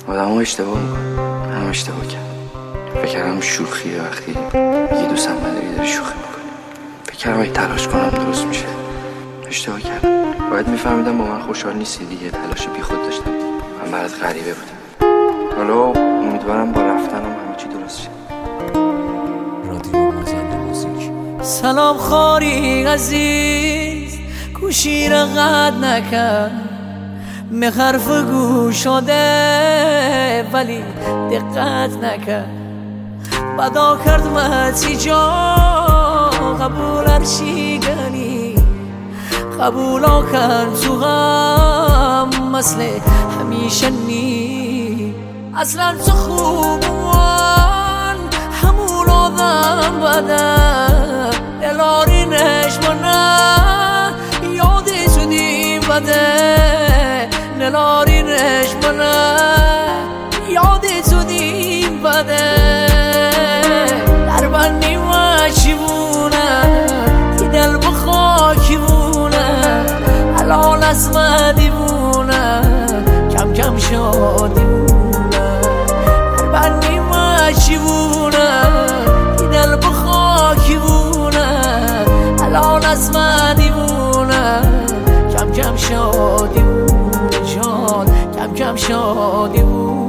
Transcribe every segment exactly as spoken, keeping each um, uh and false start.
آدم ها اشتباه میکنن، هم اشتباه کرد. فکر کردم شوخیه، وقتی یه دوستم نداری داری شوخی میکنی. فکر کردم اگه تلاش کنم درست میشه. اشتباه کردم. باید میفهمیدم با من خوشحال نیستی دیگه. تلاش بی خود داشتم، من برات غریبه بودم. حالا امیدوارم با رفتنم همه چی درست شه. رادیو مازند موزیک. سلام خاری عزیز، گوشی را قطع نکن. به حرف گوش شده ولی دقت نکن. بدا کرد متی جا قبول هرچی گنی. قبولا کرد تو غم مثل همیشه نی. اصلا تو خوبان همون آدم بدن. دلارینش منه یادی تو دیم بده. دلارینش منه یادی تو دیم بده. در بندی و چیبونه تی دل بخاکی بونه. الان از من دیوونه کم کم شادی بونه. در بندی و چیبونه تی دل بخاکی بونه. الان از من دیوونه کم کم شادی بونه جان. کم کم شادی بونه.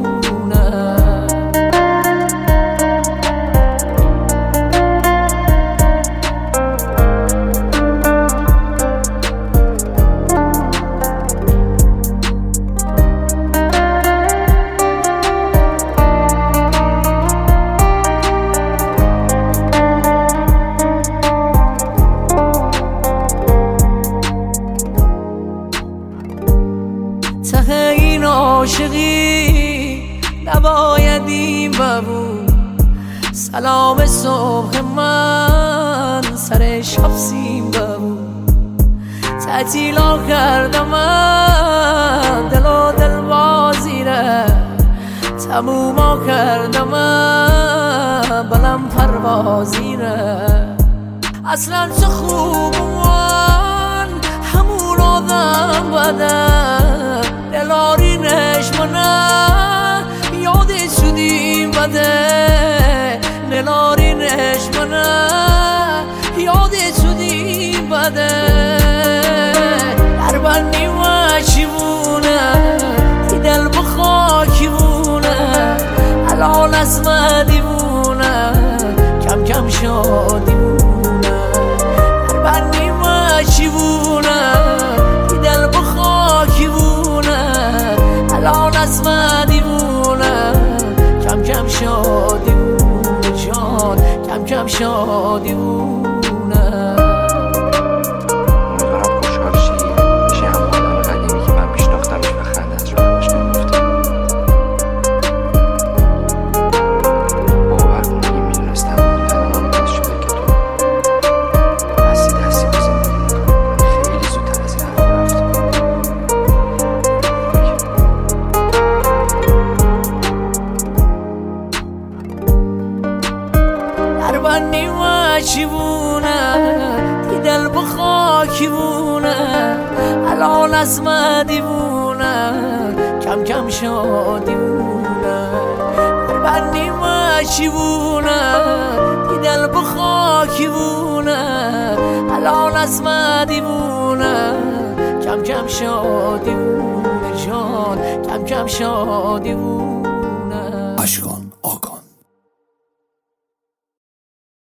ته این عاشقی نباید این ببود. سلام صبح من سر شب سیم ببود. تعطیلا کردم من دل و دل بازی را. تموما کردم من بلم پروازی را. اصلا تو خوبان همون آدم بدن. دلارینش منه یادی شدیم بده. دلارینش منه یادی شدیم بده. در بندی و چیبونه تی دل بخاکی بونه. الان از من دیوونه کم کم شادی بونه. در بندی و چیبونه تی دل بخاکی بونه. الان از من دیوونه کم کم شادی بونه جان. کم کم شادی بونه. امیدوارم خوشحال شی، بشی همون آدم قدیمی که من میشناختمش و خندت رو همش نمی‌گفتم. باور کن اگه میدونستم تنها باعث شده که تو دستی دستی با زندگی میکنی، خیلی زودتر از این حرف رفت. در بندی و چیبونه تی دل بخاکی بونه. الان از من دیوونه کم کم شادی بونه. در بندی و چیبونه تی دل بخاکی بونه. الان از من دیوونه کم کم شادی بونه جان. کم کم شادی بونه. اشکان آکان.